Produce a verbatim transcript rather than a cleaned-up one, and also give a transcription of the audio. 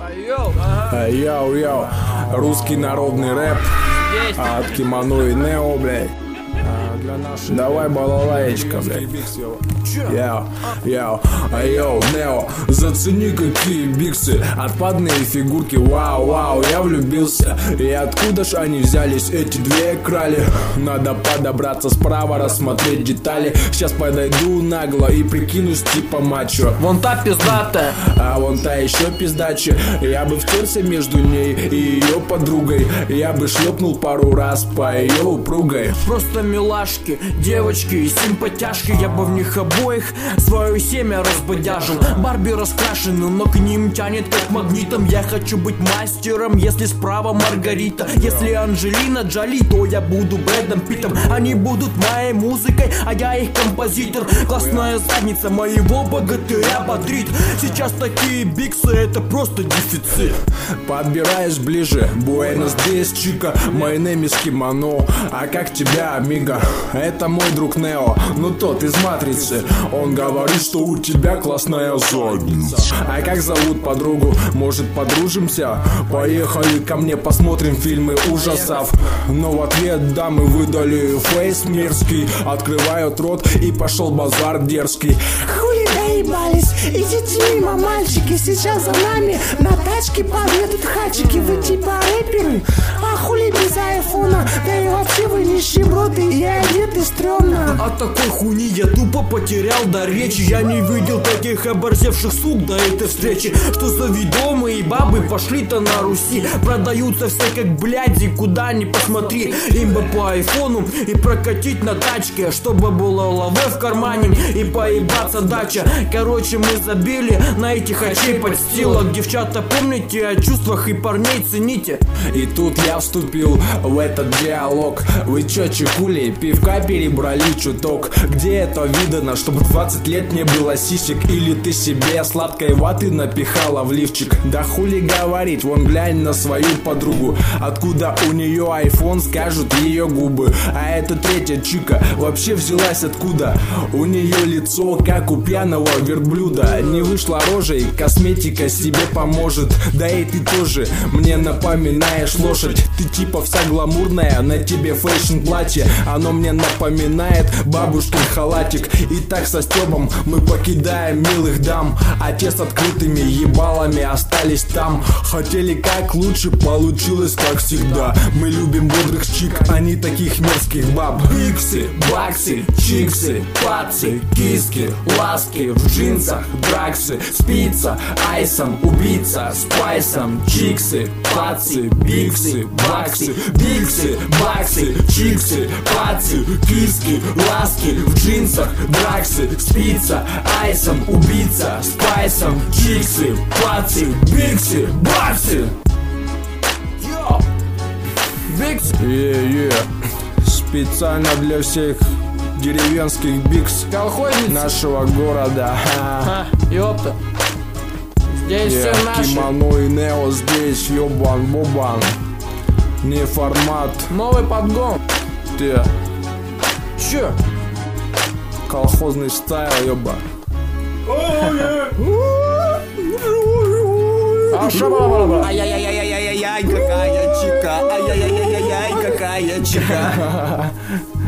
Йоу-йоу, русский народный рэп от Кимоно и Нео, блядь. Давай балалаечка, блядь. Йоу, йоу, йоу, Нео, зацени какие биксы, отпадные фигурки, вау, вау, я влюбился. И откуда ж они взялись, эти две крали? Надо подобраться справа, рассмотреть детали. Сейчас подойду нагло и прикинусь типа мачо. Вон та пиздатая, а вон та еще пиздача. Я бы втерся между ней и ее подругой. Я бы шлепнул пару раз по ее упругой. Просто милашки, девочки и симпатяшки. Я бы в них обоих свое семя разбодяжил. Барби раскрашены, но к ним тянет как магнитом. Я хочу быть мастером, если справа Маргарита. Если Анджелина Джоли, то я буду Брэдом Питтом. Они будут моей музыкой, а я их композитор. Классная задница моего богатыря бодрит. Сейчас такие биксы, это просто дефицит. Подбираешь ближе, Буэнос Диас, чика, my name is Кимоно. А как тебя, амиго? Это мой друг Нео, ну тот из Матрицы. Он говорит, что у тебя классная задница. А как зовут подругу? Может, подружимся? Поехали ко мне, посмотрим фильмы ужасов. Но в ответ дамы выдали фейс мерзкий. Открывают рот и пошел базар дерзкий. Хули доебались, идите мимо, мальчики. Сейчас за нами на тачке подъедут хачики. Вы типа рэперы? А хули без айфона? Да и вообще вы нищеброды и одеты стрёмно. От такой хуйни я тупо потерял до речи. Я не видел таких оборзевших сук до этой встречи. Что за ведомые бабы пошли-то на Руси. Продаются все как бляди, куда ни посмотри. Им бы по айфону и прокатить на тачке, чтобы было лаве в кармане и поебаться дача. Короче, мы забили на этих хачей подстилок. Девчата, помните о чувствах и парней цените. И тут я вступил в этот диалог. Вы чё, чекули, пивка перебрали чуток? Где это видано, чтобы двадцать лет не было сисек? Или ты себе сладкой ваты напихала в лифчик? Да хули говорить, вон глянь на свою подругу. Откуда у нее айфон, скажут ее губы. А эта третья чика вообще взялась откуда? У нее лицо, как у пьяного верблюда. Не вышла рожей, косметика себе поможет. Да и ты тоже мне напоминаешь лошадь. Ты типа вся гламурная, на тебе фэшн платье. Оно мне напоминает бабушкин халатик. И так со Стёбом мы покидаем милых дам. А те с открытыми ебалами остались там. Хотели как лучше, получилось как всегда. Мы любим бодрых чик, а не таких мерзких баб. Биксы, баксы, чиксы, пацы, киски, ласки в джинсах, драксы, спица, айсом, убийца, спайсом. Чиксы, пацы, биксы, баксы, биксы, баксы, чиксы, пацы, киски, ласки в джинсах, драксы, спица, айсом, убийца, спайсом. Чиксы, пацы, биксы, баксы. Йоу! Биксы! Е-е, специально для всех деревенских бикс Колхозницы нашего города. А, ёпта. Здесь Yeah, все наши. Кимоно и Нео здесь, ёбан-бобан. Не формат. Новый подгон. Те, Чё? колхозный стайл, ёба. Ай-яй-яй-яй-яй-яй, какая чика, ай-яй-яй-яй-яй, какая чика.